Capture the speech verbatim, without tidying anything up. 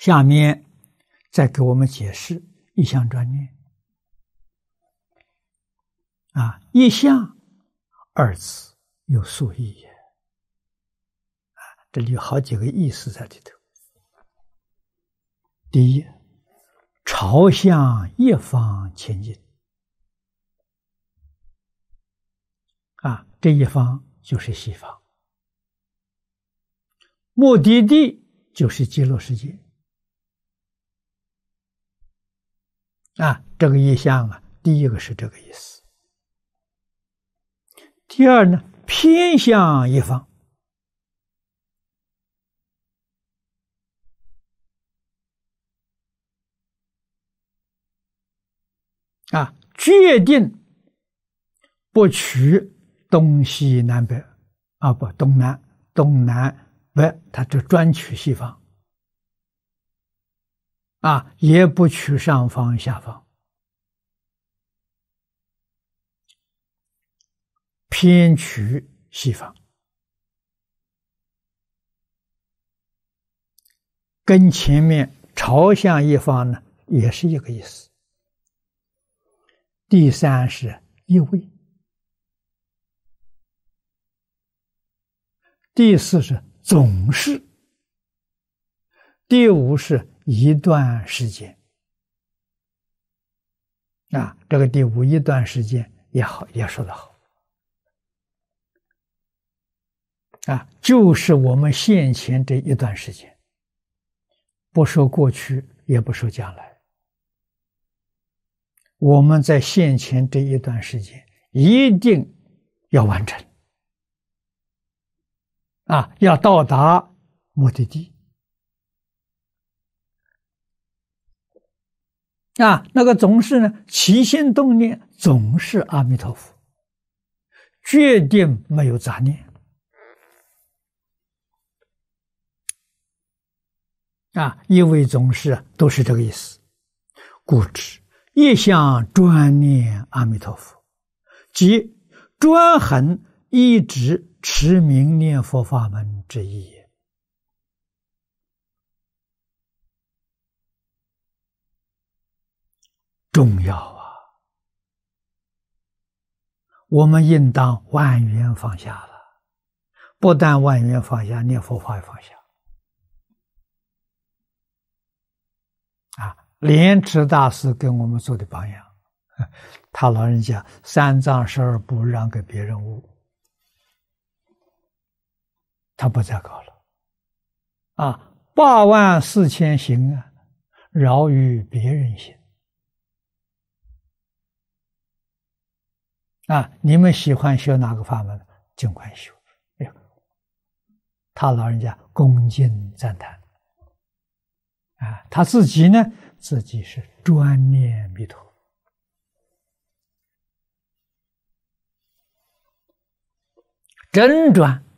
下面再给我们解释一相专念。啊，一相二字有数义也。啊，这里有好几个意思在里头。第一，朝向一方前进。啊，这一方就是西方，目的地就是极乐世界。啊，这个意象啊，第一个是这个意思。第二呢，偏向一方。啊，决定不取东西南北，啊不，东南东南北，他就专取西方。啊，也不取上方下方，偏取西方，跟前面朝向一方呢也是一个意思。第三是一位，第四是总是，第五是一段时间。啊，这个第五一段时间也好，也说得好。啊，就是我们现前这一段时间，不说过去，也不说将来。我们在现前这一段时间一定要完成。啊，要到达目的地。啊，那个总是呢，起心动念总是阿弥陀佛，决定没有杂念。啊，一味总是都是这个意思。故知一向专念阿弥陀佛，即专恒一直持名念佛法门之意也。重要啊！我们应当万缘放下了，不但万缘放下，念佛法也放下。啊，莲池大师跟我们做的榜样，他老人家三藏十二部让给别人悟，他不再搞了。啊，八万四千行啊，饶于别人行。啊，你们喜欢学哪个法门，尽管修。哎呀，他老人家恭敬赞叹。啊，他自己呢，自己是专念弥陀。真专